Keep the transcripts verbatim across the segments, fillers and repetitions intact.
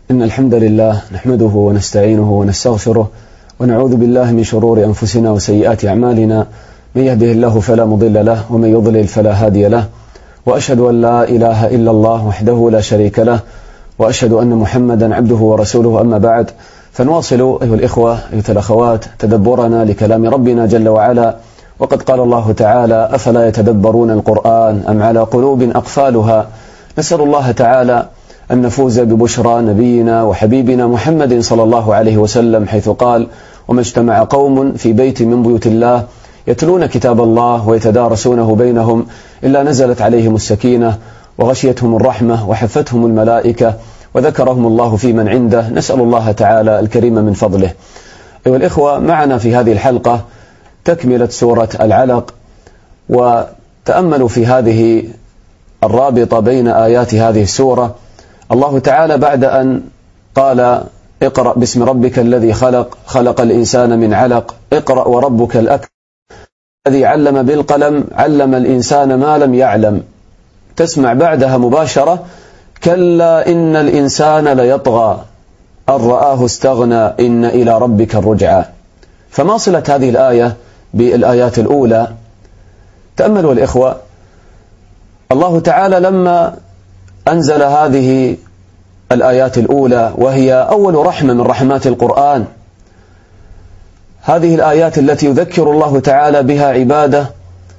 إن الحمد لله نحمده ونستعينه ونستغفره ونعوذ بالله من شرور أنفسنا وسيئات أعمالنا، من يهده الله فلا مضل له ومن يضلل فلا هادي له، وأشهد أن لا إله إلا الله وحده لا شريك له، وأشهد أن محمدا عبده ورسوله. أما بعد، فنواصل أيها الإخوة أيها الأخوات تدبرنا لكلام ربنا جل وعلا، وقد قال الله تعالى: أفلا يتدبرون القرآن أم على قلوب أقفالها. نسأل الله تعالى أن نفوز ببشرى نبينا وحبيبنا محمد صلى الله عليه وسلم، حيث قال: وما اجتمع قوم في بيت من بيوت الله يتلون كتاب الله ويتدارسونه بينهم إلا نزلت عليهم السكينة وغشيتهم الرحمة وحفتهم الملائكة وذكرهم الله في من عنده. نسأل الله تعالى الكريم من فضله. أيها الإخوة، معنا في هذه الحلقة تكملة سورة العلق، وتأملوا في هذه الرابطة بين آيات هذه السورة. الله تعالى بعد أن قال: اقرأ باسم ربك الذي خلق خلق الإنسان من علق اقرأ وربك الأكرم الذي علم بالقلم علم الإنسان ما لم يعلم، تسمع بعدها مباشرة: كلا إن الإنسان ليطغى أن رآه استغنى إن إلى ربك الرجعى. فما صلة هذه الآية بالآيات الأولى؟ تأملوا الإخوة، الله تعالى لما أنزل هذه الآيات الأولى، وهي أول رحمة من رحمات القرآن، هذه الآيات التي يذكر الله تعالى بها عباده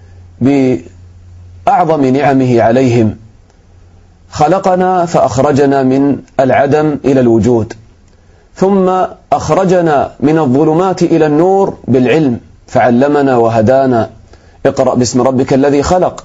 بأعظم نعمه عليهم: خلقنا فأخرجنا من العدم إلى الوجود، ثم أخرجنا من الظلمات إلى النور بالعلم فعلمنا وهدانا، اقرأ باسم ربك الذي خلق.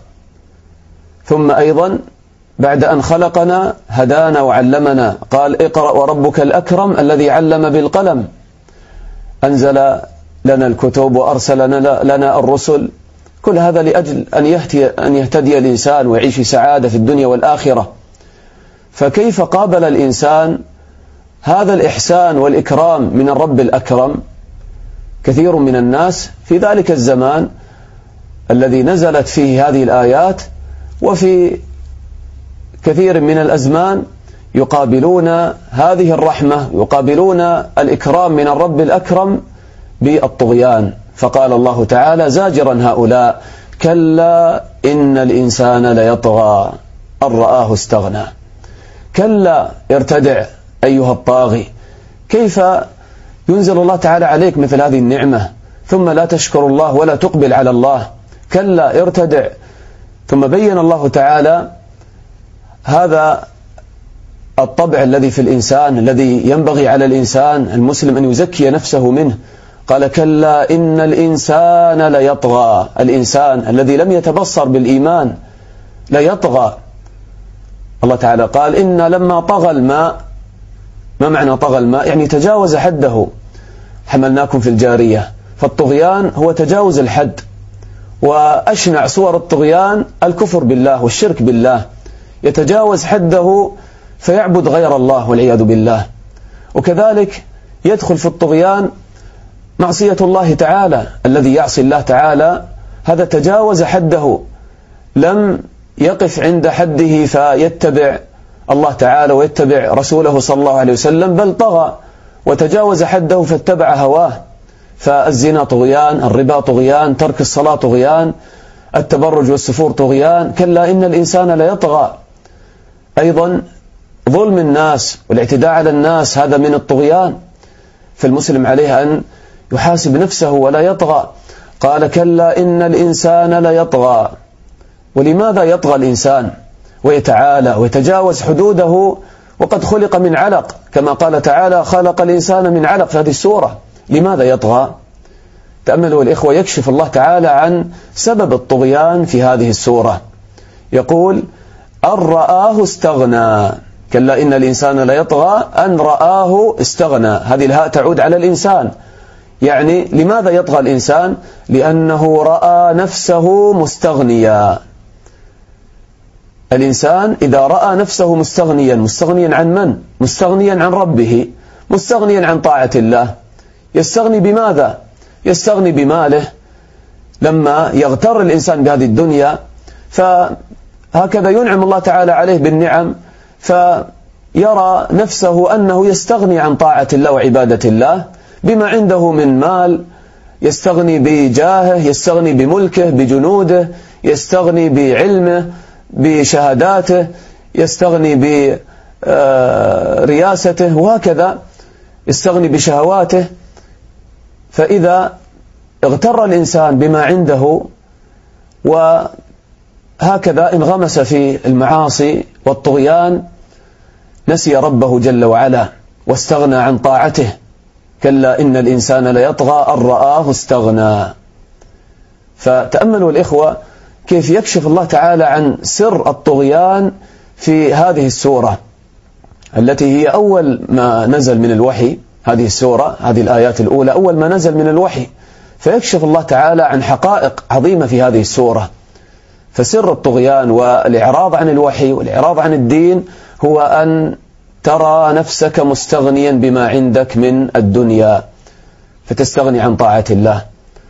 ثم أيضا بعد أن خلقنا هدانا وعلمنا، قال: اقرأ وربك الأكرم الذي علم بالقلم. أنزل لنا الكتب وأرسل لنا الرسل، كل هذا لأجل أن يهتدي, أن يهتدي الإنسان ويعيش سعادة في الدنيا والآخرة. فكيف قابل الإنسان هذا الإحسان والإكرام من الرب الأكرم؟ كثير من الناس في ذلك الزمان الذي نزلت فيه هذه الآيات وفي كثير من الأزمان يقابلون هذه الرحمة، يقابلون الإكرام من الرب الأكرم بالطغيان. فقال الله تعالى زاجرا هؤلاء: كلا إن الإنسان ليطغى أن رآه استغنى. كلا، ارتدع أيها الطاغي، كيف ينزل الله تعالى عليك مثل هذه النعمة ثم لا تشكر الله ولا تقبل على الله؟ كلا، ارتدع. ثم بين الله تعالى هذا الطبع الذي في الإنسان، الذي ينبغي على الإنسان المسلم أن يزكي نفسه منه. قال: كلا إن الإنسان ليطغى. الإنسان الذي لم يتبصر بالإيمان ليطغى. الله تعالى قال: إن لما طغى الماء. ما معنى طغى الماء؟ يعني تجاوز حده. حملناكم في الجارية. فالطغيان هو تجاوز الحد، وأشنع صور الطغيان الكفر بالله والشرك بالله، يتجاوز حده فيعبد غير الله والعياذ بالله. وكذلك يدخل في الطغيان معصية الله تعالى، الذي يعصي الله تعالى هذا تجاوز حده، لم يقف عند حده فيتبع الله تعالى ويتبع رسوله صلى الله عليه وسلم، بل طغى وتجاوز حده فاتبع هواه. فالزنا طغيان، الربا طغيان، ترك الصلاة طغيان، التبرج والسفور طغيان. كلا إن الإنسان ليطغى. أيضا ظلم الناس والاعتداء على الناس هذا من الطغيان، فالمسلم عليه أن يحاسب نفسه ولا يطغى. قال: كلا إن الإنسان ليطغى. ولماذا يطغى الإنسان ويتعالى ويتجاوز حدوده وقد خلق من علق، كما قال تعالى: خلق الإنسان من علق في هذه السورة؟ لماذا يطغى؟ تأملوا الإخوة، يكشف الله تعالى عن سبب الطغيان في هذه السورة. يقول: أن رآه استغنى. كلا إن الإنسان ليطغى أن رآه استغنى. هذه الهاء تعود على الإنسان. يعني لماذا يطغى الإنسان؟ لأنه رأى نفسه مستغنيا. الإنسان إذا رأى نفسه مستغنيا، مستغنيا عن من؟ مستغنيا عن ربه، مستغنيا عن طاعة الله. يستغني بماذا؟ يستغني بماله. لما يغتر الإنسان بهذه الدنيا فهكذا ينعم الله تعالى عليه بالنعم، يرى نفسه أنه يستغني عن طاعة الله وعبادة الله بما عنده من مال، يستغني بجاهه، يستغني بملكه، بجنوده، يستغني بعلمه، بشهاداته، يستغني برياسته، وهكذا يستغني بشهواته. فإذا اغتر الإنسان بما عنده وهكذا انغمس في المعاصي والطغيان، نسي ربه جل وعلا واستغنى عن طاعته. كلا إن الإنسان ليطغى أن رآه استغنى. فتأملوا الإخوة كيف يكشف الله تعالى عن سر الطغيان في هذه السورة التي هي أول ما نزل من الوحي. هذه السورة، هذه الآيات الأولى أول ما نزل من الوحي، فيكشف الله تعالى عن حقائق عظيمة في هذه السورة. فسر الطغيان والإعراض عن الوحي والإعراض عن الدين هو أن ترى نفسك مستغنيا بما عندك من الدنيا فتستغني عن طاعة الله.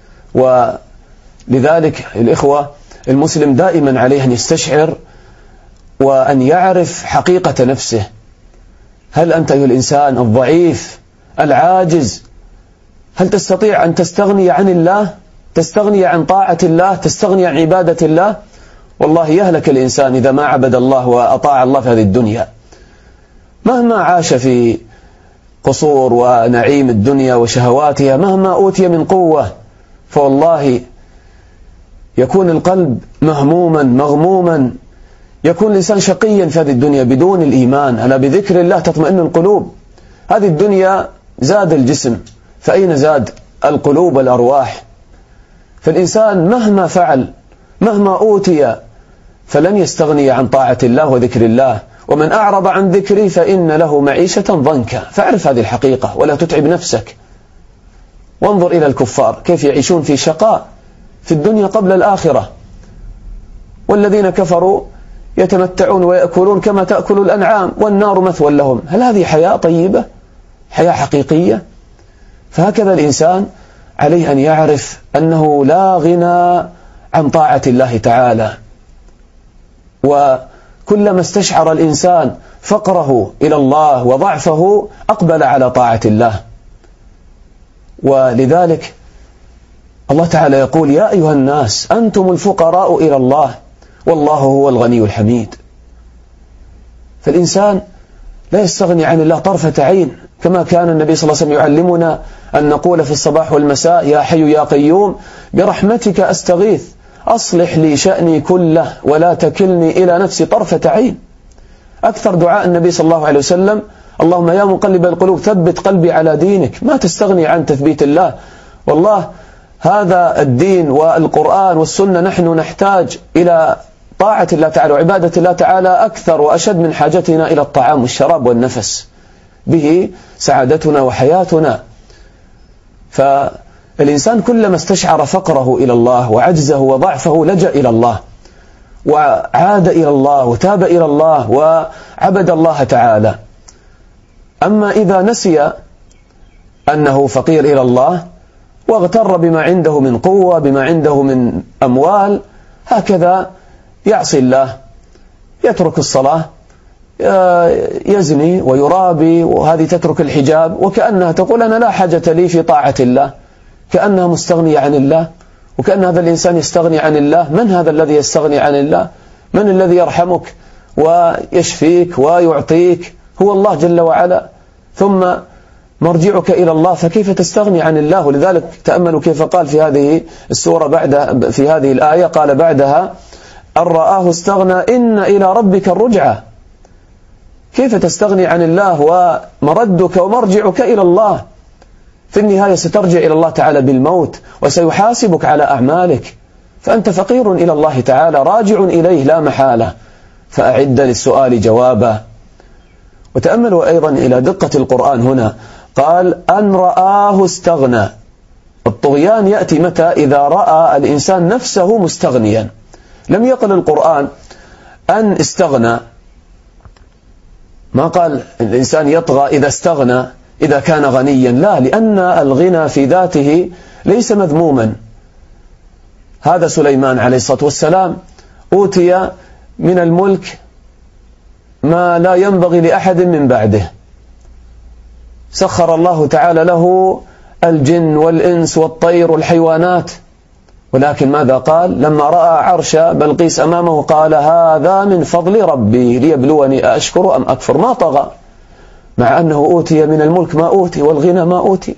ولذلك الإخوة المسلم دائما عليه أن يستشعر وأن يعرف حقيقة نفسه. هل أنت أيها الإنسان الضعيف العاجز، هل تستطيع أن تستغني عن الله، تستغني عن طاعة الله، تستغني عن عبادة الله؟ والله يهلك الإنسان إذا ما عبد الله وأطاع الله في هذه الدنيا، مهما عاش في قصور ونعيم الدنيا وشهواتها، مهما أوتي من قوة، فوالله يكون القلب مهموما مغموما، يكون الإنسان شقيا في هذه الدنيا بدون الإيمان. ألا بذكر الله تطمئن القلوب. هذه الدنيا زاد الجسم، فأين زاد القلوب والأرواح؟ فالإنسان مهما فعل مهما أوتي فلن يستغني عن طاعة الله وذكر الله. ومن أعرض عن ذكري فإن له معيشة ضنكا. فاعرف هذه الحقيقة ولا تتعب نفسك. وانظر إلى الكفار كيف يعيشون في شقاء في الدنيا قبل الآخرة، والذين كفروا يتمتعون ويأكلون كما تأكل الأنعام والنار مثوى لهم. هل هذه حياة طيبة، حياة حقيقية؟ فهكذا الإنسان عليه أن يعرف أنه لا غنى عن طاعة الله تعالى. وكلما استشعر الإنسان فقره إلى الله وضعفه أقبل على طاعة الله. ولذلك الله تعالى يقول: يا أيها الناس أنتم الفقراء إلى الله والله هو الغني الحميد. فالإنسان لا يستغني عن الله طرفة عين، كما كان النبي صلى الله عليه وسلم يعلمنا أن نقول في الصباح والمساء: يا حي يا قيوم برحمتك أستغيث أصلح لي شأني كله ولا تكلني إلى نفسي طرفة عين. أكثر دعاء النبي صلى الله عليه وسلم: اللهم يا مقلب القلوب ثبت قلبي على دينك. ما تستغني عن تثبيت الله. والله هذا الدين والقرآن والسنة نحن نحتاج إلى طاعة الله تعالى وعبادة الله تعالى أكثر وأشد من حاجتنا إلى الطعام والشراب والنفس، به سعادتنا وحياتنا. فالإنسان كلما استشعر فقره إلى الله وعجزه وضعفه لجأ إلى الله وعاد إلى الله وتاب إلى الله وعبد الله تعالى. أما إذا نسي أنه فقير إلى الله واغتر بما عنده من قوة، بما عنده من أموال، هكذا يعصي الله، يترك الصلاة، يزني ويرابي، وهذه تترك الحجاب، وكأنها تقول أنا لا حاجة لي في طاعة الله، كأنها مستغنية عن الله، وكأن هذا الإنسان يستغني عن الله. من هذا الذي يستغني عن الله؟ من الذي يرحمك ويشفيك ويعطيك؟ هو الله جل وعلا. ثم مرجعك إلى الله، فكيف تستغني عن الله؟ ولذلك تأملوا كيف قال في هذه السورة بعد في هذه الآية، قال بعدها: أن رآه استغنى إن إلى ربك الرجعة. كيف تستغني عن الله ومردك ومرجعك إلى الله؟ في النهاية سترجع إلى الله تعالى بالموت وسيحاسبك على أعمالك، فأنت فقير إلى الله تعالى راجع إليه لا محالة. فأعد للسؤال جوابا. وتأملوا أيضا إلى دقة القرآن هنا، قال: أن رآه استغنى. الطغيان يأتي متى؟ إذا رأى الإنسان نفسه مستغنيا. لم يقل القرآن أن استغنى، ما قال الإنسان يطغى إذا استغنى إذا كان غنيا، لا، لأن الغنى في ذاته ليس مذموما. هذا سليمان عليه الصلاة والسلام أوتي من الملك ما لا ينبغي لأحد من بعده. سخر الله تعالى له الجن والإنس والطير والحيوانات، ولكن ماذا قال لما رأى عرش بلقيس أمامه؟ قال هذا من فضل ربي ليبلوني أأشكر أم أكفر. ما طغى، مع أنه أوتي من الملك ما أوتي والغنى ما أوتي،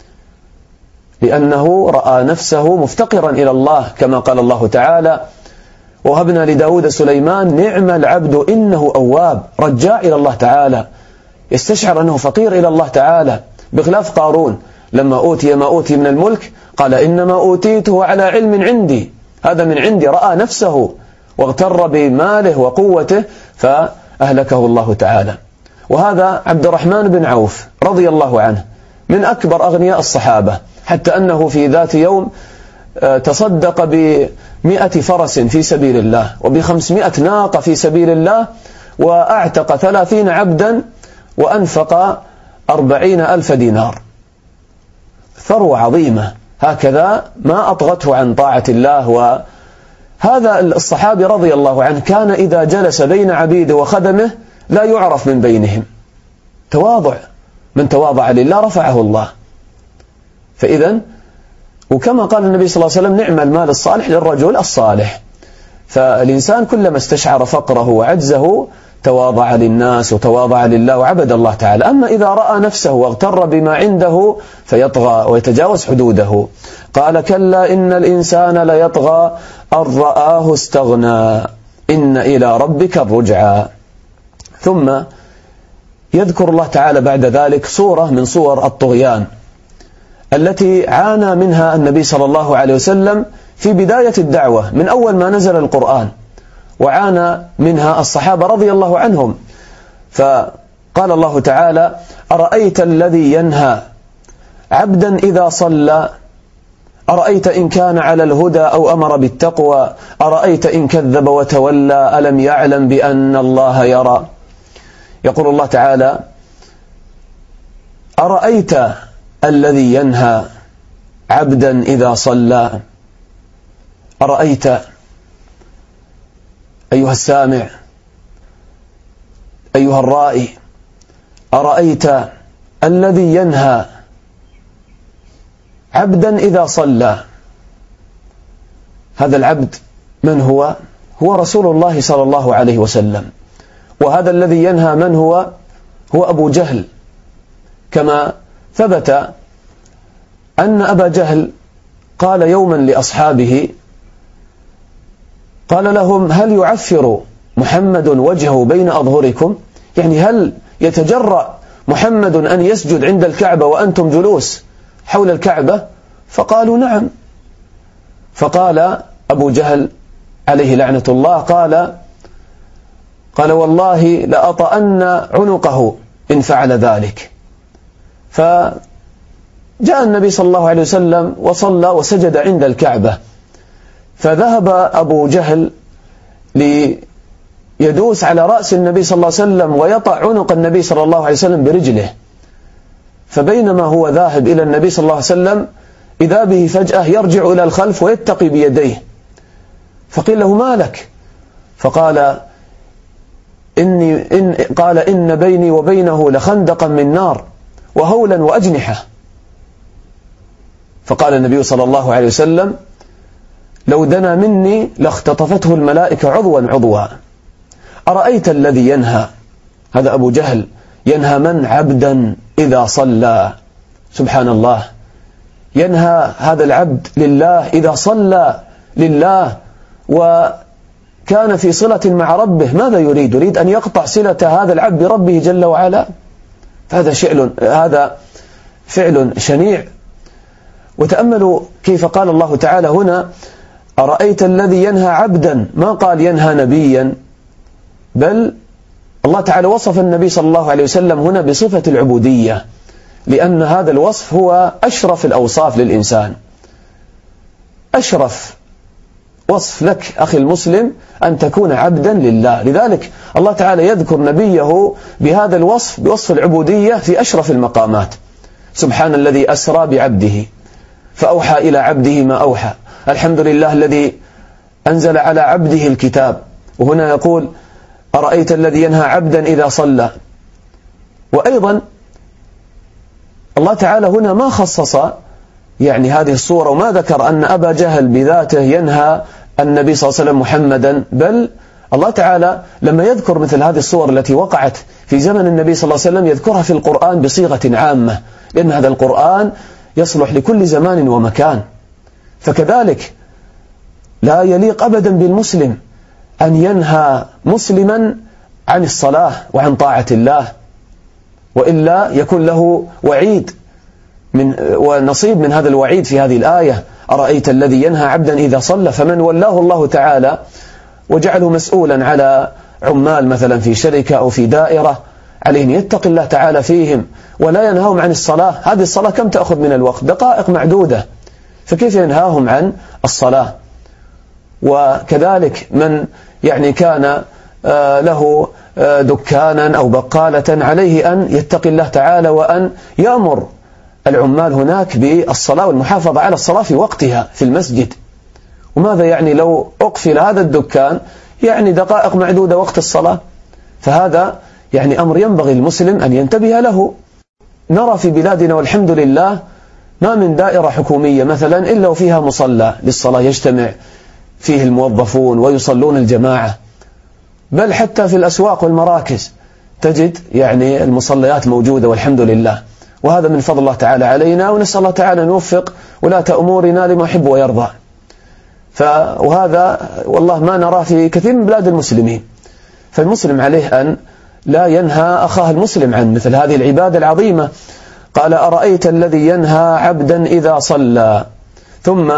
لأنه رأى نفسه مفتقرا إلى الله، كما قال الله تعالى وهبنا لداود سليمان نعم العبد إنه أواب، رجاع إلى الله تعالى، يستشعر أنه فقير إلى الله تعالى، بخلاف قارون لما أوتي ما أوتي من الملك قال إنما أوتيته على علم عندي، هذا من عندي، رأى نفسه واغتر بماله وقوته فأهلكه الله تعالى. وهذا عبد الرحمن بن عوف رضي الله عنه من أكبر أغنياء الصحابة، حتى أنه في ذات يوم تصدق بمئة فرس في سبيل الله وبخمسمائة ناقة في سبيل الله، وأعتق ثلاثين عبدا وأنفق أربعين ألف دينار، ثروة عظيمة. هكذا ما أطغته عن طاعة الله. وهذا الصحابي رضي الله عنه كان إذا جلس بين عبيده وخدمه لا يعرف من بينهم، تواضع، من تواضع لله رفعه الله. فإذا وكما قال النبي صلى الله عليه وسلم نعم المال الصالح للرجل الصالح. فالإنسان كلما استشعر فقره وعجزه تواضع للناس وتواضع لله وعبد الله تعالى. أما إذا رأى نفسه واغتر بما عنده فيطغى ويتجاوز حدوده. قال كلا إن الإنسان ليطغى أن رآه استغنى إن إلى ربك الرجعى. ثم يذكر الله تعالى بعد ذلك صورة من صور الطغيان التي عانى منها النبي صلى الله عليه وسلم في بداية الدعوة من أول ما نزل القرآن، وعانى منها الصحابة رضي الله عنهم. فقال الله تعالى أرأيت الذي ينهى عبدا إذا صلى، أرأيت إن كان على الهدى أو أمر بالتقوى، أرأيت إن كذب وتولى ألم يعلم بأن الله يرى. يقول الله تعالى أرأيت الذي ينهى عبدا إذا صلى. أرأيت أيها السامع أيها الرائي، أرأيت الذي ينهى عبدا إذا صلى. هذا العبد من هو؟ هو رسول الله صلى الله عليه وسلم. وهذا الذي ينهى من هو؟ هو أبو جهل، كما ثبت أن أبا جهل قال يوما لأصحابه، قال لهم هل يعفر محمد وجهه بين أظهركم؟ يعني هل يتجرأ محمد أن يسجد عند الكعبة وأنتم جلوس حول الكعبة؟ فقالوا نعم. فقال أبو جهل عليه لعنة الله قال قال والله لأطأن عنقه إن فعل ذلك. فجاء النبي صلى الله عليه وسلم وصلى وسجد عند الكعبة، فذهب أبو جهل ليدوس على رأس النبي صلى الله عليه وسلم ويطأ عنق النبي صلى الله عليه وسلم برجله. فبينما هو ذاهب إلى النبي صلى الله عليه وسلم إذا به فجأة يرجع إلى الخلف ويتقي بيديه. فقيل له ما لك؟ فقال إني إن قال إن بيني وبينه لخندقا من نار وهولا وأجنحة. فقال النبي صلى الله عليه وسلم لو دنا مني لاختطفته الملائكة عضوا عضوا. أرأيت الذي ينهى، هذا أبو جهل ينهى من؟ عبدا إذا صلى. سبحان الله، ينهى هذا العبد لله إذا صلى لله وكان في صلة مع ربه. ماذا يريد؟ يريد أن يقطع صلة هذا العبد بربه جل وعلا. هذا شعل هذا فعل شنيع. وتأملوا كيف قال الله تعالى هنا أرأيت الذي ينهى عبدا، ما قال ينهى نبيا، بل الله تعالى وصف النبي صلى الله عليه وسلم هنا بصفة العبودية، لأن هذا الوصف هو أشرف الأوصاف للإنسان. أشرف وصف لك أخي المسلم أن تكون عبدا لله. لذلك الله تعالى يذكر نبيه بهذا الوصف، بوصف العبودية في أشرف المقامات. سبحان الذي أسرى بعبده فأوحى إلى عبده ما أوحى. الحمد لله الذي أنزل على عبده الكتاب. وهنا يقول أرأيت الذي ينهى عبدا إذا صلى. وأيضا الله تعالى هنا ما خصص يعني هذه الصورة وما ذكر أن أبا جهل بذاته ينهى النبي صلى الله عليه وسلم محمدا، بل الله تعالى لما يذكر مثل هذه الصور التي وقعت في زمن النبي صلى الله عليه وسلم يذكرها في القرآن بصيغة عامة، لأن هذا القرآن يصلح لكل زمان ومكان. فكذلك لا يليق أبدا بالمسلم أن ينهى مسلما عن الصلاة وعن طاعة الله، وإلا يكون له وعيد من ونصيب من هذا الوعيد في هذه الآية: أرأيت الذي ينهى عبدا إذا صلى. فمن ولاه الله تعالى وجعله مسؤولا على عمال مثلا في شركة أو في دائرة، عليه أن يتقي الله تعالى فيهم ولا ينهاهم عن الصلاة. هذه الصلاة كم تأخذ من الوقت؟ دقائق معدودة، فكيف ينهاهم عن الصلاة؟ وكذلك من يعني كان له دكانا أو بقالة عليه أن يتقي الله تعالى وأن يأمر العمال هناك بالصلاة والمحافظة على الصلاة في وقتها في المسجد. وماذا يعني لو أقفل هذا الدكان يعني دقائق معدودة وقت الصلاة؟ فهذا يعني أمر ينبغي المسلم أن ينتبه له. نرى في بلادنا والحمد لله ما من دائرة حكومية مثلا إلا وفيها مصلى للصلاة يجتمع فيه الموظفون ويصلون الجماعة، بل حتى في الأسواق والمراكز تجد يعني المصليات موجودة والحمد لله. وهذا من فضل الله تعالى علينا، ونسأل الله تعالى أن يوفق ولاة أمورنا لما يحب ويرضى. وهذا والله ما نراه في كثير من بلاد المسلمين. فالمسلم عليه أن لا ينهى أخاه المسلم عن مثل هذه العبادة العظيمة. قال: أرأيت الذي ينهى عبدا إذا صلى. ثم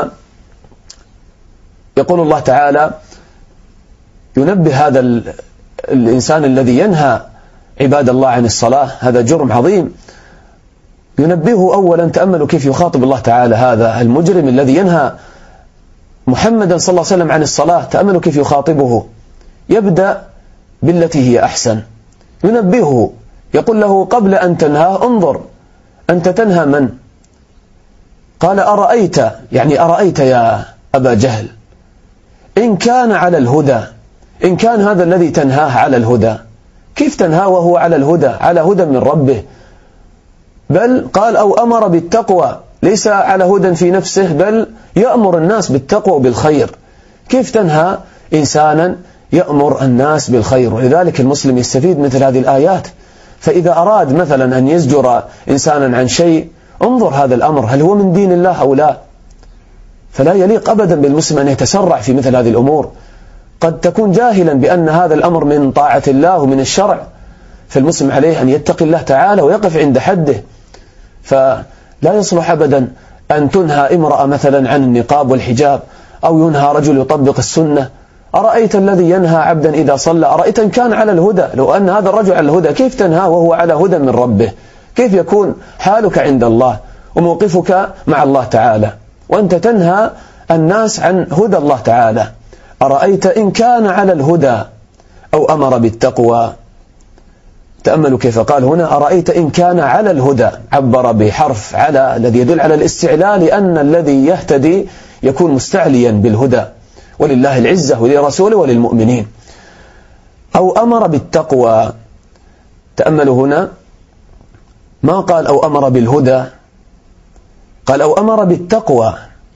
يقول الله تعالى ينبه هذا الإنسان الذي ينهى عباد الله عن الصلاة، هذا جرم عظيم. ينبهه أولا، تأملوا كيف يخاطب الله تعالى هذا المجرم الذي ينهى محمدا صلى الله عليه وسلم عن الصلاة. تأملوا كيف يخاطبه. يبدأ بالتي هي أحسن، ينبهه، يقول له قبل أن تنهى انظر أنت تنهى من؟ قال: أرأيت، يعني أرأيت يا أبا جهل إن كان على الهدى، إن كان هذا الذي تنهاه على الهدى. كيف تنهى وهو على الهدى؟ على هدى من ربه. بل قال: أو أمر بالتقوى، ليس على هدى في نفسه بل يأمر الناس بالتقوى وبالخير. كيف تنهى إنسانا يأمر الناس بالخير؟ ولذلك المسلم يستفيد مثل هذه الآيات. فإذا أراد مثلا أن يزجر إنسانا عن شيء انظر هذا الأمر هل هو من دين الله أو لا. فلا يليق أبدا بالمسلم أن يتسرع في مثل هذه الأمور. قد تكون جاهلا بأن هذا الأمر من طاعة الله ومن الشرع، فالمسلم عليه أن يتقي الله تعالى ويقف عند حده. فلا يصلح أبدا أن تنهى امرأة مثلا عن النقاب والحجاب، أو ينهى رجل يطبق السنة. أرأيت الذي ينهى عبدا إذا صلى، أرأيت إن كان على الهدى. لو أن هذا الرجل على الهدى كيف تنهى وهو على هدى من ربه؟ كيف يكون حالك عند الله وموقفك مع الله تعالى وأنت تنهى الناس عن هدى الله تعالى؟ أرأيت إن كان على الهدى أو أمر بالتقوى. تأملوا كيف قال هنا أرأيت إن كان على الهدى، عبر بحرف على الذي يدل على الاستعلاء، لأن الذي يهتدي يكون مستعليا بالهدى، ولله العزة ولرسوله وللمؤمنين. أو أمر بالتقوى. تأملوا هنا ما قال أو أمر بالهدى، قال أو أمر بالتقوى.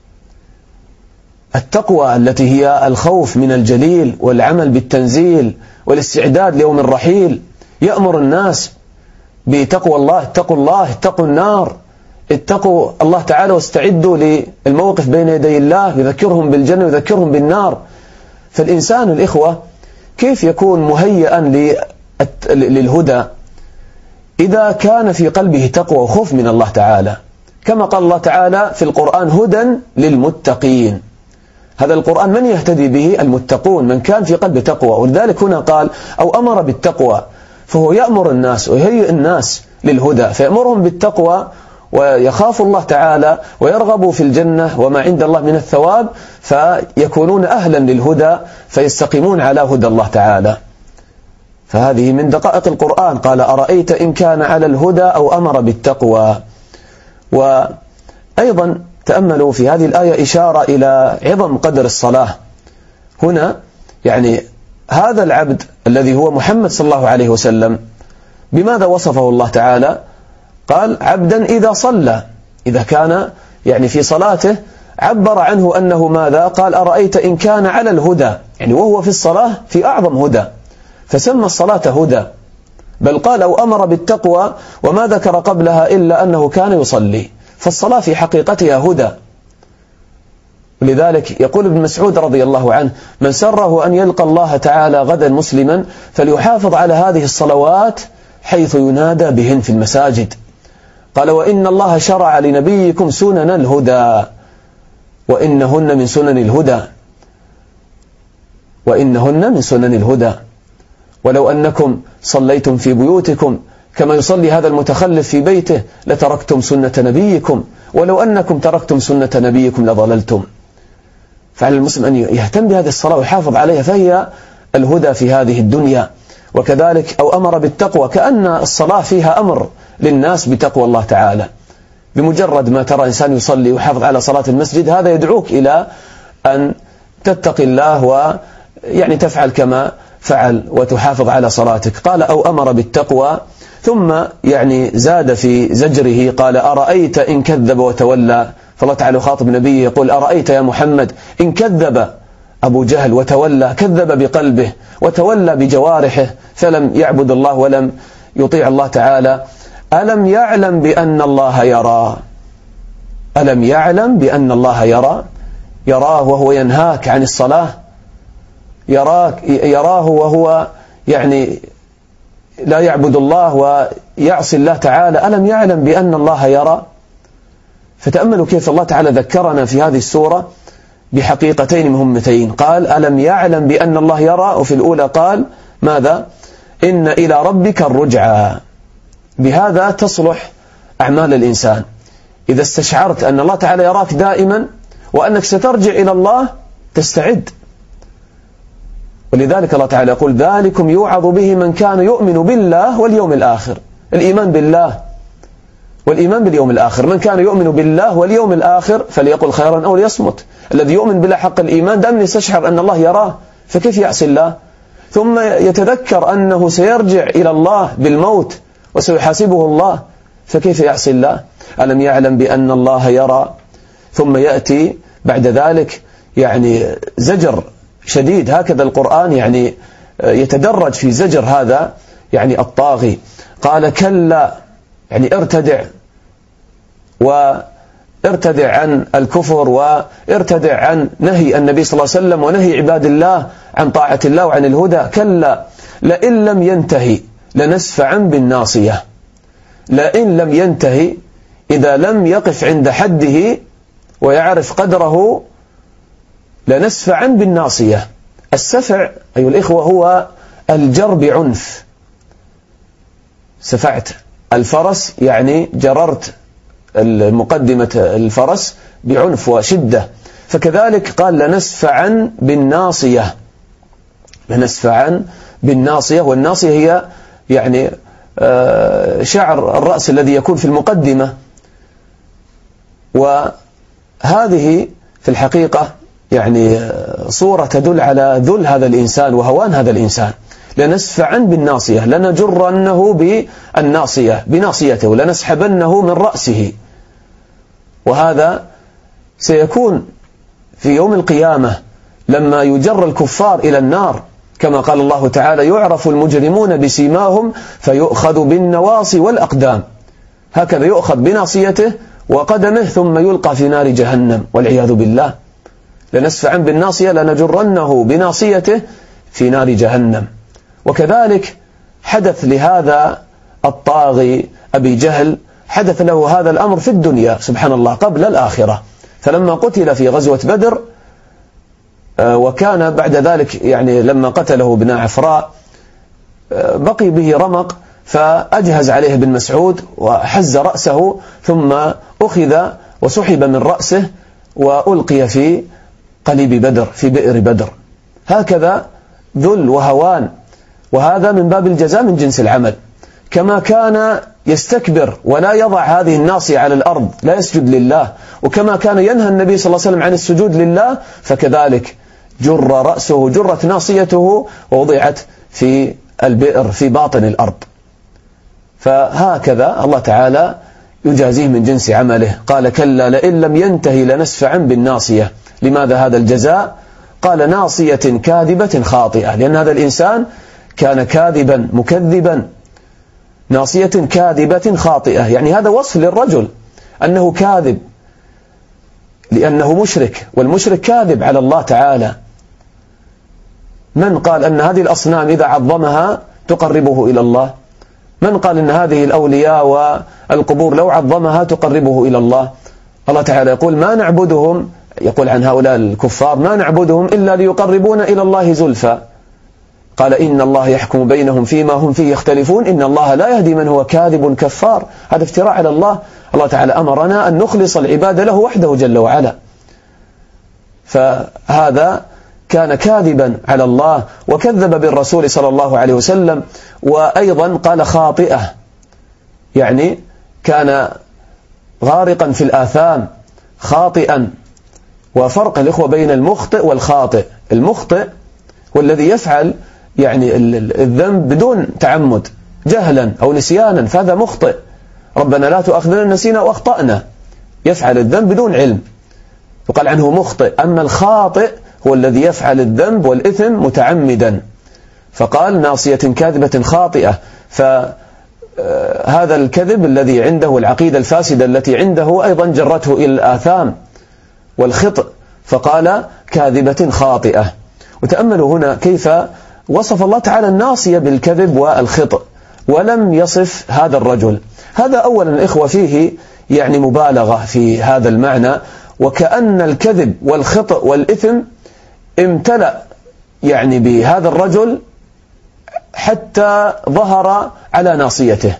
التقوى التي هي الخوف من الجليل والعمل بالتنزيل والاستعداد ليوم الرحيل. يأمر الناس بتقوى الله، اتقوا الله، اتقوا النار، اتقوا الله تعالى واستعدوا للموقف بين يدي الله، يذكرهم بالجنة ويذكرهم بالنار. فالإنسان الإخوة كيف يكون مهيئا للهدى إذا كان في قلبه تقوى وخوف من الله تعالى؟ كما قال الله تعالى في القرآن هدى للمتقين. هذا القرآن من يهتدي به؟ المتقون، من كان في قلبه تقوى. ولذلك هنا قال أو أمر بالتقوى، فهو يأمر الناس ويهيئ الناس للهدى، فيأمرهم بالتقوى ويخاف الله تعالى ويرغبوا في الجنة وما عند الله من الثواب، فيكونون أهلا للهدى فيستقيمون على هدى الله تعالى. فهذه من دقائق القرآن. قال أرأيت إن كان على الهدى أو أمر بالتقوى. وأيضا تأملوا في هذه الآية إشارة إلى عظم قدر الصلاة. هنا يعني هذا العبد الذي هو محمد صلى الله عليه وسلم بماذا وصفه الله تعالى؟ قال عبدا إذا صلى، إذا كان يعني في صلاته عبر عنه أنه ماذا؟ قال أرأيت إن كان على الهدى، يعني وهو في الصلاة في أعظم هدى، فسمى الصلاة هدى، بل قال أو أمر بالتقوى وما ذكر قبلها إلا أنه كان يصلي، فالصلاة في حقيقتها هدى. ولذلك يقول ابن مسعود رضي الله عنه من سره أن يلقى الله تعالى غدا مسلما فليحافظ على هذه الصلوات حيث ينادى بهن في المساجد. قال وإن الله شرع لنبيكم سنن الهدى وإنهن من سنن الهدى وإنهن من سنن الهدى ولو أنكم صليتم في بيوتكم كما يصلي هذا المتخلف في بيته لتركتم سنة نبيكم ولو أنكم تركتم سنة نبيكم لضللتم. فعلى المسلم أن يهتم بهذه الصلاة ويحافظ عليها، فهي الهدى في هذه الدنيا. وكذلك أو أمر بالتقوى، كأن الصلاة فيها أمر للناس بتقوى الله تعالى. بمجرد ما ترى إنسان يصلي ويحافظ على صلاة المسجد هذا يدعوك إلى أن تتقي الله ويعني تفعل كما فعل وتحافظ على صلاتك. قال أو أمر بالتقوى، ثم يعني زاد في زجره قال أرأيت إن كذب وتولى. فالله تعالى يخاطب نبيه يقول أرأيت يا محمد إن كذب أبو جهل وتولى، كذب بقلبه وتولى بجوارحه فلم يعبد الله ولم يطيع الله تعالى، ألم يعلم بأن الله يرى؟ ألم يعلم بأن الله يرى؟ يراه وهو ينهاك عن الصلاة، يراك يراه وهو يعني لا يعبد الله ويعصي الله تعالى، ألم يعلم بأن الله يرى؟ فتأملوا كيف الله تعالى ذكرنا في هذه السورة بحقيقتين مهمتين. قال ألم يعلم بأن الله يرى، وفي الأولى قال ماذا؟ إن إلى ربك الرجعى. بهذا تصلح أعمال الإنسان. إذا استشعرت أن الله تعالى يراك دائما وأنك سترجع إلى الله تستعد. ولذلك الله تعالى يقول ذلكم يوعظ به من كان يؤمن بالله واليوم الآخر. الإيمان بالله والإيمان باليوم الآخر، من كان يؤمن بالله واليوم الآخر فليقل خيرا أو ليصمت. الذي يؤمن بالله حق الإيمان دائما يستشعر أن الله يراه، فكيف يعصي الله؟ ثم يتذكر أنه سيرجع إلى الله بالموت وسيحاسبه الله، فكيف يعصي الله؟ ألم يعلم بأن الله يرى. ثم يأتي بعد ذلك يعني زجر شديد. هكذا القرآن يعني يتدرج في زجر هذا يعني الطاغي. قال كلا، يعني ارتدع وارتدع عن الكفر وارتدع عن نهي النبي صلى الله عليه وسلم ونهي عباد الله عن طاعة الله وعن الهدى. كلا لئن لم ينتهي لنسفعا بالناصية. لئن لم ينتهي، إذا لم يقف عند حده ويعرف قدره لنسفعا بالناصية. السفع أيها الإخوة هو الجر بعنف. سفعت الفرس يعني جررت مقدمة الفرس بعنف وشدة، فكذلك قال لنسفعا بالناصية. لنسفعا بالناصية، والناصية هي يعني شعر الرأس الذي يكون في المقدمة. وهذه في الحقيقة يعني صورة تدل على ذل هذا الإنسان وهوان هذا الإنسان. لنسفعا بالناصية، لنجرنه بالناصية بناصيته ولنسحبنه من رأسه. وهذا سيكون في يوم القيامة لما يجر الكفار إلى النار، كما قال الله تعالى يعرف المجرمون بسيماهم فيؤخذ بالنواصي والأقدام. هكذا يؤخذ بناصيته وقدمه ثم يلقى في نار جهنم والعياذ بالله. لنسفعا بالناصية، لنجرنه بناصيته في نار جهنم. وكذلك حدث لهذا الطاغي أبي جهل، حدث له هذا الأمر في الدنيا سبحان الله قبل الآخرة. فلما قتل في غزوة بدر، وكان بعد ذلك يعني لما قتله ابن عفراء بقي به رمق، فأجهز عليه ابن مسعود وحز رأسه، ثم أخذ وسحب من رأسه وألقي في قليب بدر في بئر بدر. هكذا ذل وهوان، وهذا من باب الجزاء من جنس العمل. كما كان يستكبر ولا يضع هذه الناصية على الأرض، لا يسجد لله، وكما كان ينهى النبي صلى الله عليه وسلم عن السجود لله، فكذلك جر رأسه، جرت ناصيته ووضعت في البئر في باطن الأرض. فهكذا الله تعالى يجازيه من جنس عمله. قال كلا لئن لم ينتهي لنسفعا بالناصية. لماذا هذا الجزاء؟ قال ناصية كاذبة خاطئة، لأن هذا الإنسان كان كاذبا مكذبا. ناصية كاذبة خاطئة، يعني هذا وصف للرجل أنه كاذب لأنه مشرك، والمشرك كاذب على الله تعالى. من قال أن هذه الأصنام إذا عظمها تقربه إلى الله؟ من قال أن هذه الأولياء والقبور لو عظمها تقربه إلى الله؟ الله تعالى يقول ما نعبدهم، يقول عن هؤلاء الكفار ما نعبدهم إلا ليقربونا إلى الله زلفى. قال إن الله يحكم بينهم فيما هم فيه يختلفون إن الله لا يهدي من هو كاذب كفار. هذا افتراء على الله. الله تعالى أمرنا أن نخلص العبادة له وحده جل وعلا. فهذا كان كاذبا على الله وكذب بالرسول صلى الله عليه وسلم. وأيضا قال خاطئة، يعني كان غارقا في الآثام خاطئا. وفرق الإخوة بين المخطئ والخاطئ. المخطئ والذي يفعل يعني الذنب بدون تعمد جهلا أو نسيانا، فهذا مخطئ. ربنا لا تؤاخذنا إن نسينا وأخطأنا، يفعل الذنب بدون علم يقال عنه مخطئ. أما الخاطئ هو الذي يفعل الذنب والإثم متعمدا. فقال ناصية كاذبة خاطئة. فهذا الكذب الذي عنده والعقيدة الفاسدة التي عنده أيضا جرته إلى الآثام والخطأ، فقال كاذبة خاطئة. وتأملوا هنا كيف وصف الله تعالى الناصية بالكذب والخطأ ولم يصف هذا الرجل. هذا أولا إخوة فيه يعني مبالغة في هذا المعنى، وكأن الكذب والخطأ والإثم امتلأ يعني بهذا الرجل حتى ظهر على ناصيته،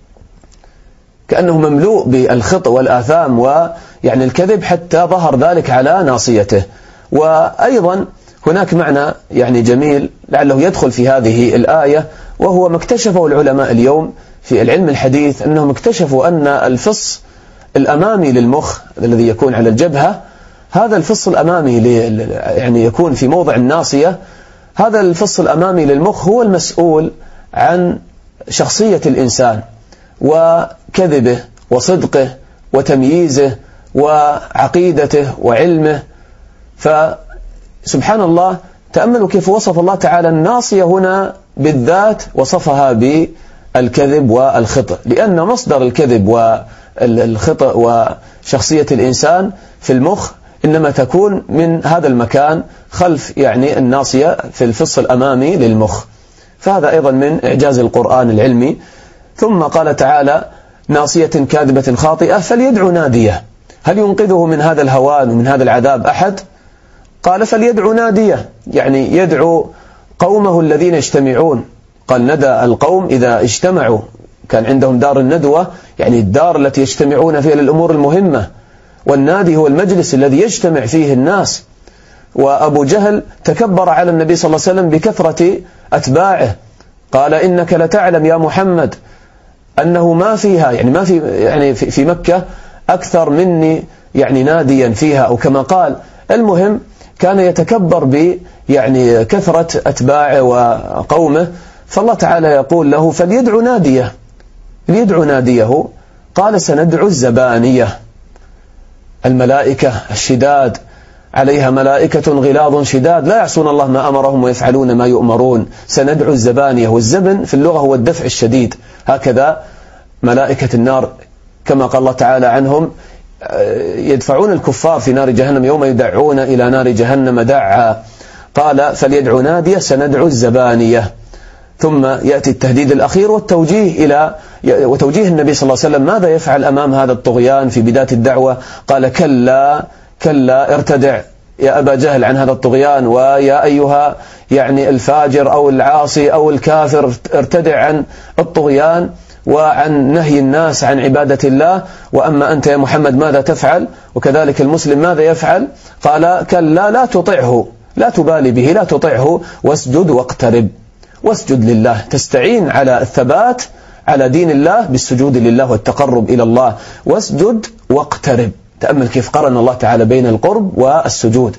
كأنه مملوء بالخطأ والآثام ويعني الكذب حتى ظهر ذلك على ناصيته. وأيضا هناك معنى يعني جميل لعله يدخل في هذه الآية، وهو ما اكتشفه العلماء اليوم في العلم الحديث، أنهم اكتشفوا أن الفص الأمامي للمخ الذي يكون على الجبهة، هذا الفص الأمامي يعني يكون في موضع الناصية، هذا الفص الأمامي للمخ هو المسؤول عن شخصية الإنسان وكذبه وصدقه وتمييزه وعقيدته وعلمه. فسبحان الله، تأملوا كيف وصف الله تعالى الناصية هنا بالذات، وصفها بالكذب والخطأ، لأن مصدر الكذب والخطأ وشخصية الإنسان في المخ إنما تكون من هذا المكان خلف يعني الناصية في الفص الأمامي للمخ. فهذا أيضا من إعجاز القرآن العلمي. ثم قال تعالى ناصية كاذبة خاطئة فليدعو ناديه. هل ينقذه من هذا الهوان ومن هذا العذاب أحد؟ قال فليدعو ناديه، يعني يدعو قومه الذين يجتمعون. قال ندى القوم إذا اجتمعوا، كان عندهم دار الندوة، يعني الدار التي يجتمعون فيها للأمور المهمة، والنادي هو المجلس الذي يجتمع فيه الناس. وأبو جهل تكبر على النبي صلى الله عليه وسلم بكثرة أتباعه، قال إنك لتعلم يا محمد أنه ما فيها يعني ما في يعني في مكة أكثر مني يعني ناديا فيها، أو كما قال. المهم كان يتكبر ب يعني كثرة أتباعه وقومه. فالله تعالى يقول له فليدعو ناديه، ليدعو ناديه. قال سندعو الزبانية، الملائكة الشداد عليها ملائكة غلاظ شداد لا يعصون الله ما أمرهم ويفعلون ما يؤمرون. سندعو الزبانية، والزبن في اللغة هو الدفع الشديد. هكذا ملائكة النار كما قال الله تعالى عنهم يدفعون الكفار في نار جهنم يوم يدعون إلى نار جهنم دعا. قال فليدعو ناديه سندعو الزبانية. ثم يأتي التهديد الأخير والتوجيه إلى وتوجيه النبي صلى الله عليه وسلم ماذا يفعل أمام هذا الطغيان في بداية الدعوة. قال كلا كلا ارتدع يا أبا جهل عن هذا الطغيان، ويا أيها يعني الفاجر أو العاصي أو الكافر ارتدع عن الطغيان وعن نهي الناس عن عبادة الله. وأما أنت يا محمد ماذا تفعل؟ وكذلك المسلم ماذا يفعل؟ قال كلا لا تطعه، لا تبالي به، لا تطعه، واسجد واقترب. واسجد لله، تستعين على الثبات على دين الله بالسجود لله والتقرب إلى الله. واسجد واقترب. تأمل كيف قرن الله تعالى بين القرب والسجود.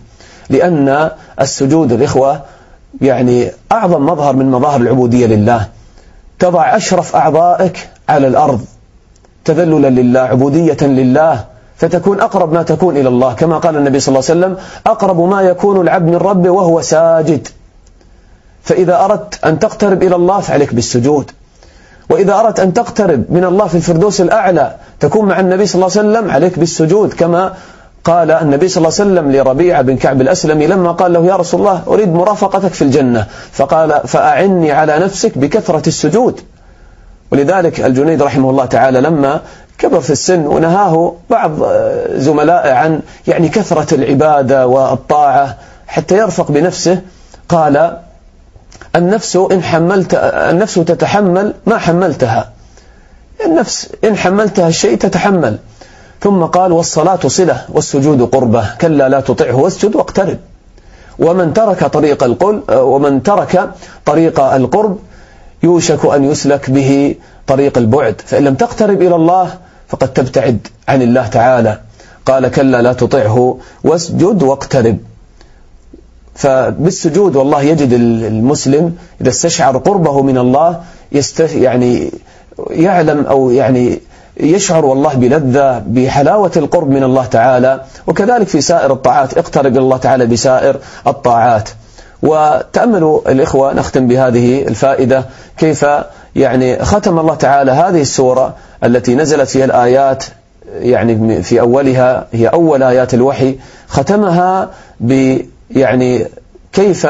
لأن السجود الإخوة يعني أعظم مظهر من مظاهر العبودية لله. تضع أشرف أعضائك على الأرض تذللا لله، عبودية لله، فتكون أقرب ما تكون إلى الله، كما قال النبي صلى الله عليه وسلم: أقرب ما يكون العبد من ربه وهو ساجد. فإذا أردت أن تقترب إلى الله فعليك بالسجود، وإذا أردت أن تقترب من الله في الفردوس الأعلى تكون مع النبي صلى الله عليه وسلم عليك بالسجود، كما قال النبي صلى الله عليه وسلم لربيعة بن كعب الأسلمي لما قال له: يا رسول الله أريد مرافقتك في الجنة، فقال: فأعني على نفسك بكثرة السجود. ولذلك الجنيد رحمه الله تعالى لما كبر في السن ونهاه بعض زملائه عن يعني كثرة العبادة والطاعة حتى يرفق بنفسه، قال: النفس إن حملت النفس تتحمل ما حملتها، النفس إن حملتها الشيء تتحمل. ثم قال: والصلاة صلة والسجود قربة، كلا لا تطعه واسجد واقترب. ومن ترك طريق القل ومن ترك طريق القرب يوشك أن يسلك به طريق البعد، فإن لم تقترب إلى الله فقد تبتعد عن الله تعالى. قال: كلا لا تطعه واسجد واقترب. فبالسجود والله يجد المسلم إذا استشعر قربه من الله يستف يعني يعلم أو يعني يشعر والله بلذة بحلاوة القرب من الله تعالى. وكذلك في سائر الطاعات، اقترب إلى الله تعالى بسائر الطاعات. وتأملوا الإخوة، نختم بهذه الفائدة، كيف يعني ختم الله تعالى هذه السورة التي نزلت فيها الآيات يعني في أولها هي أول آيات الوحي، ختمها ب يعني كيف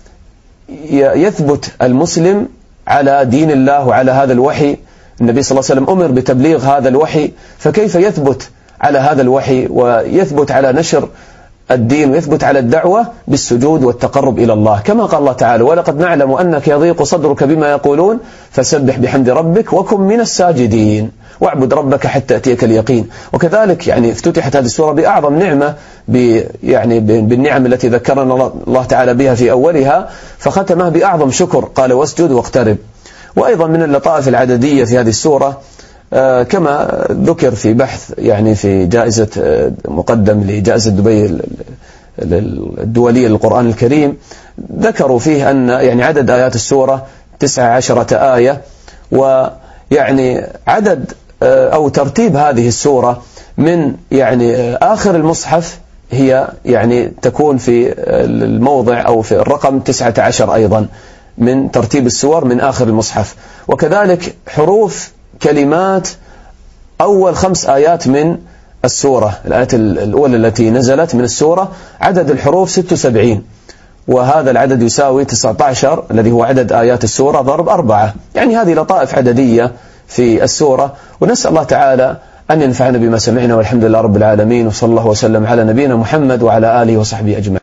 يثبت المسلم على دين الله وعلى هذا الوحي. النبي صلى الله عليه وسلم أمر بتبليغ هذا الوحي، فكيف يثبت على هذا الوحي ويثبت على نشر الدين ويثبت على الدعوة؟ بالسجود والتقرب إلى الله، كما قال الله تعالى: ولقد نعلم أنك يضيق صدرك بما يقولون فسبح بحمد ربك وكن من الساجدين واعبد ربك حتى يأتيك اليقين. وكذلك يعني افتتحت هذه السورة بأعظم نعمة يعني بالنعم التي ذكرنا الله تعالى بها في أولها، فختمها بأعظم شكر، قال: واسجد واقترب. وأيضا من اللطائف العددية في هذه السورة كما ذكر في بحث يعني في جائزة مقدم لجائزة دبي الدولية للقرآن الكريم، ذكروا فيه أن يعني عدد آيات السورة تسعة عشرة آية، ويعني عدد أو ترتيب هذه السورة من يعني آخر المصحف هي يعني تكون في الموضع أو في الرقم تسعة عشر أيضا من ترتيب السور من آخر المصحف. وكذلك حروف كلمات أول خمس آيات من السورة، الآيات الأولى التي نزلت من السورة عدد الحروف ستة وسبعين، وهذا العدد يساوي تسعة عشر الذي هو عدد آيات السورة ضرب أربعة. يعني هذه لطائف عددية في السورة، ونسأل الله تعالى أن ينفعنا بما سمعنا، والحمد لله رب العالمين، وصلى الله وسلم على نبينا محمد وعلى آله وصحبه أجمعين.